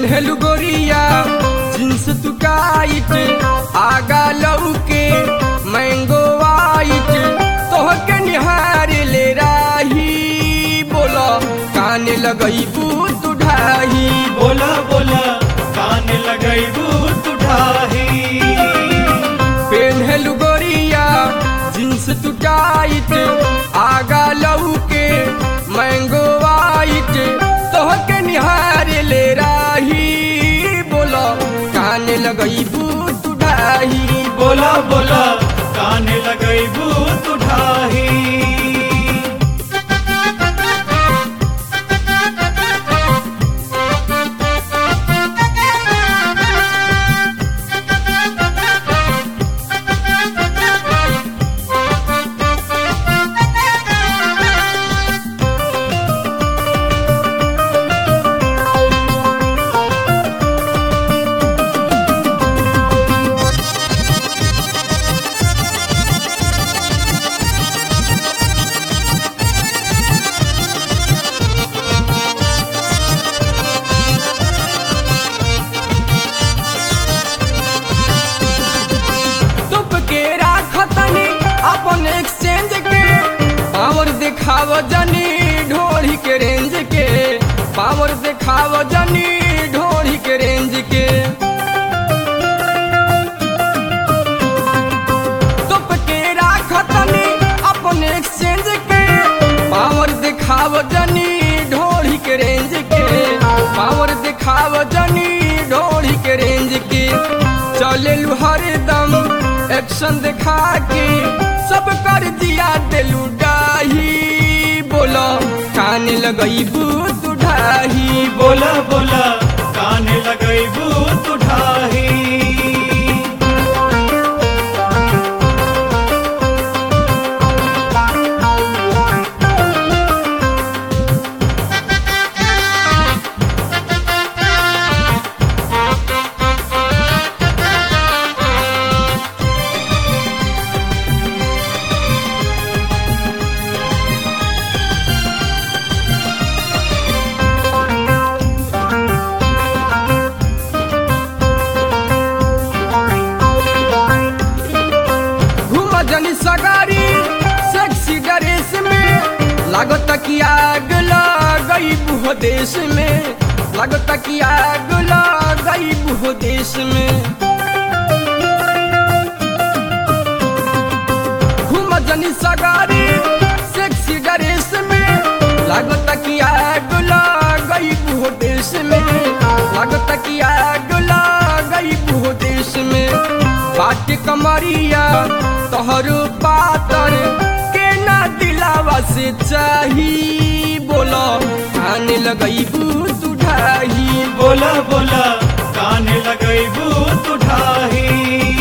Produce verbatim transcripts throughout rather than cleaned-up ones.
पेन्हलु गोरिया जींस तू टाइट आगा लौके मैंगो वाइट तोहके निहार ले राही बोला कान लगईबू तू ढाही बोला बोला कान लगईबू तू ढाही। पेन्हलु गोरिया जींस तू टाइट आगा लौके मैंगो वाइट तोहके निहार ले राही बोला कान लगईबू तू ढाही बोला बोला कान लगईबू तू ढाही। अपन एक्सचेंज के पावर दिखाव जनी ढोली के रेंज के पावर दिखाव जनी ढोली के रेंज के तुप के राखतनी अपन एक्सचेंज के पावर दिखाव जनी ढोली के रेंज के पावर दिखाव जनी ढोली के रेंज के चले हरदम एक्शन दिखा के सब कर दिया दिलू डाही बोला कान लगईबू तू ढाही बोला बोला कान लगईबू तू ढाही। जनी सगारी सेक्सी ड्रेस में लागत की आग लगई बुह देश में लागत की आग लगई बुह देश में घूम जनी सगारी सेक्सी ड्रेस में लागत की आग लगई बुह देश में लागत की आग लगई बुह देश में बाट कमरिया तोहरो पातर के ना दिलावा से चाही बोला कान लगईबू तू ढाही बोला बोला कान लगईबू तू ढाही।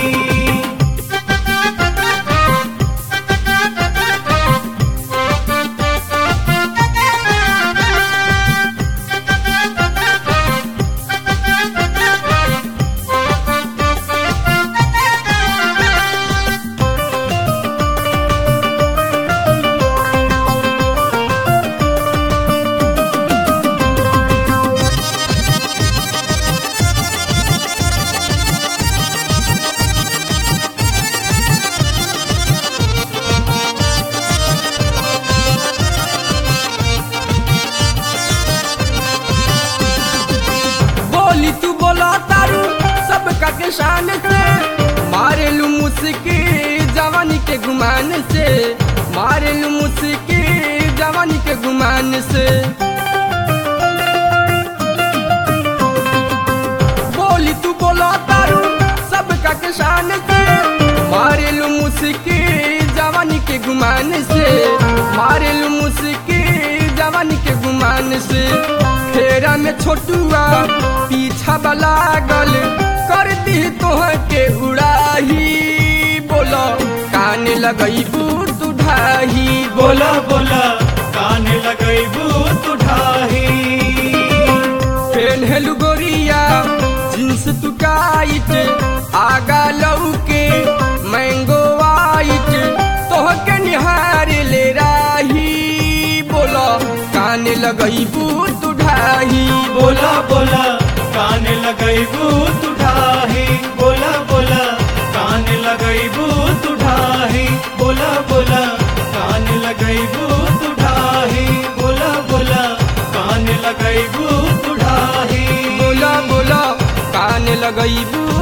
तू बोला तारू सबका के शान से मारे लू मुस्की जवानी के गुमान से मारे लू मुस्की जवानी के गुमान से बोली तू बोला तारू सबका के शान से मारे लू मुस्की जवानी के गुमान से मारे लू मुस्की जवानी के गुमान से फेरा में छोटुआ पीछा बलागल कर दी तोह के उड़ाही बोला कान लगईबू तू ढाही बोला बोला कान लगईबू तू ढाही। पेन्हलु गोरिया जींस तू टाइट आगा लौके मैंगो वाइट तोहके निहार ले राही बोला कान लगईबू तू ढाही बोला बोला कान लगैबू तू ढाही बोला बोला कान लगैबू तू ढाही बोला बोला कान लगैबू तू ढाही बोला बोला कान लगैबू तू ढाही बोला बोला कान लगैबू